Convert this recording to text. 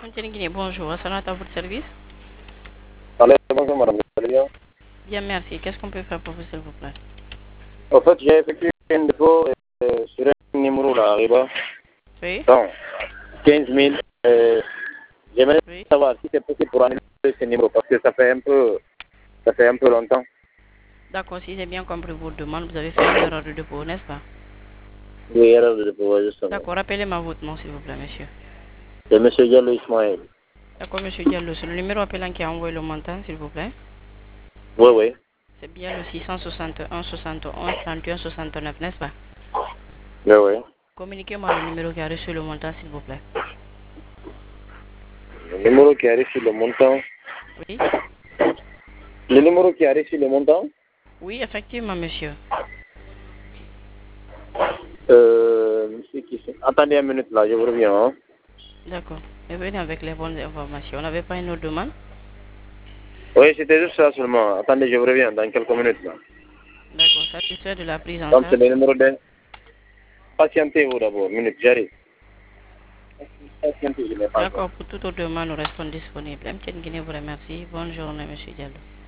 Guinée, bonjour. Ça à votre service? Allez, bonjour madame, vous allez bien? Bien, merci. Qu'est-ce qu'on peut faire pour vous, s'il vous plaît? En fait, j'ai effectué un dépôt sur un numéro là, Riba. Oui? Donc, 15 000. J'aimerais Oui? savoir si c'est possible pour annuler ce numéro parce que ça fait un peu longtemps. D'accord, si j'ai bien compris votre demande, vous avez fait une erreur de dépôt, n'est-ce pas? Oui, erreur de dépôt, ouais, justement. D'accord, rappelez-moi votre nom, s'il vous plaît, monsieur. C'est M. Diallo Ismaël. D'accord, monsieur Diallo, c'est le numéro appelant qui a envoyé le montant, s'il vous plaît. Oui, oui. C'est bien le 661 71 31 69, n'est-ce pas? Oui, oui. Communiquez-moi le numéro qui a reçu le montant, s'il vous plaît. Le numéro qui a reçu le montant. Oui? Le numéro qui a reçu le montant. Oui, effectivement, monsieur. Monsieur qui attendez une minute là, je vous reviens. Hein. D'accord. Et venez avec les bonnes informations. On n'avait pas une autre demande? Oui, c'était juste ça seulement. Attendez, je vous reviens dans quelques minutes là. D'accord, satisfait de la prise en Donc, c'est charge? le numéro de. Patientez-vous d'abord, minute, j'arrive. Patientez, je n'ai pas encore. D'accord, pour toute autre demande, nous restons disponibles. M. Guinée vous remercie. Bonne journée, monsieur Diallo.